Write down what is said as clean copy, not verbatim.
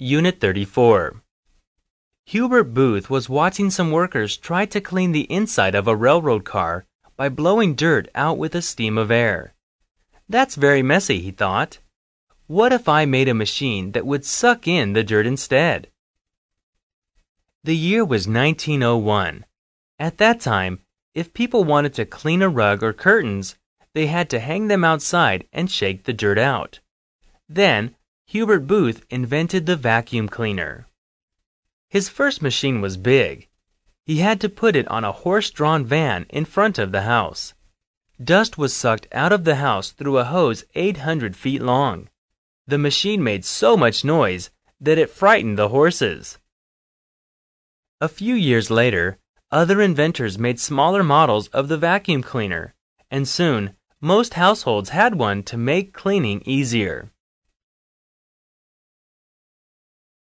Unit 34. Hubert Booth was watching some workers try to clean the inside of a railroad car by blowing dirt out with a stream of air. That's very messy, he thought. What if I made a machine that would suck in the dirt instead? The year was 1901. At that time, if people wanted to clean a rug or curtains, they had to hang them outside and shake the dirt out. Then, Hubert Booth invented the vacuum cleaner. His first machine was big. He had to put it on a horse-drawn van in front of the house. Dust was sucked out of the house through a hose 800 feet long. The machine made so much noise that it frightened the horses. A few years later, other inventors made smaller models of the vacuum cleaner, and soon most households had one to make cleaning easier.